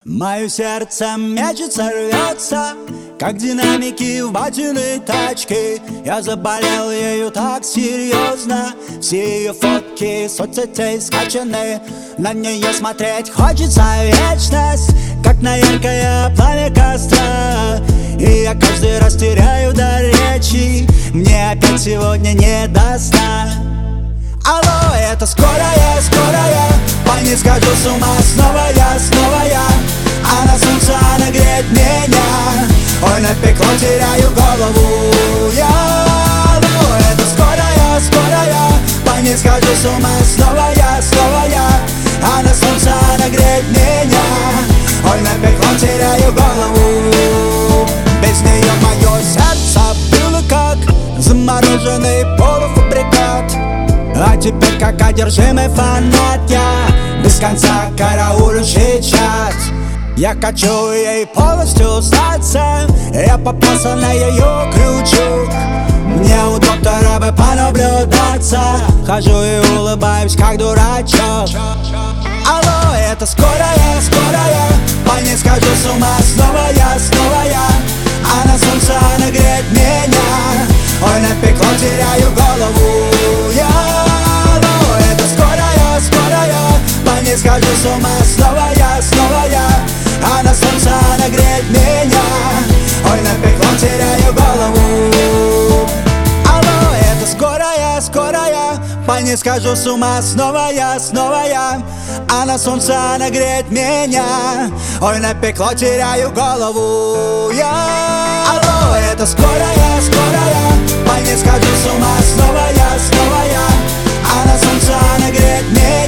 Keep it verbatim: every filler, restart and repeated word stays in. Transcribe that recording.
Мое сердце мечется, рвется, как динамики в батиной тачке. Я заболел ею так серьезно. Все ее фотки соцсетей скачаны. На нее смотреть хочется вечность, как на яркое пламя костра. И я каждый раз теряю до речи. Мне опять сегодня не до сна. Алло, это скорая, скорая. По ней схожу с ума снова я, снова я. А на солнце она греет меня. Ой, напекло, теряю голову я. Алло, это скорая, скорая. По ней схожу с ума снова я, снова я. А на солнце она греет меня. Ой, напекло, теряю голову. Без нее мое сердце было как замороженный полуфабрикат. А теперь как одержимый фанат я без конца караулю чат. Я хочу ей полностью сдаться. Я попался на ее крючок. Мне у доктора бы понаблюдаться. Хожу и улыбаюсь как дурачок. Алло, это скорая, скорая. По ней схожу с ума снова я, снова я. А на солнце она греет меня. Ой, напекло, теряю голову я. Алло, это скорая, скорая. По ней схожу с ума снова я, снова я. А на солнце она греет меня. Ой, напекло, теряю голову. Алло, это скорая, скорая. По ней схожу с ума снова я, снова я. А на солнце она греет меня. Ой, напекло, теряю голову я. Алло, это скорая, скорая. По ней схожу с ума снова я, снова я. А на солнце она греет меня.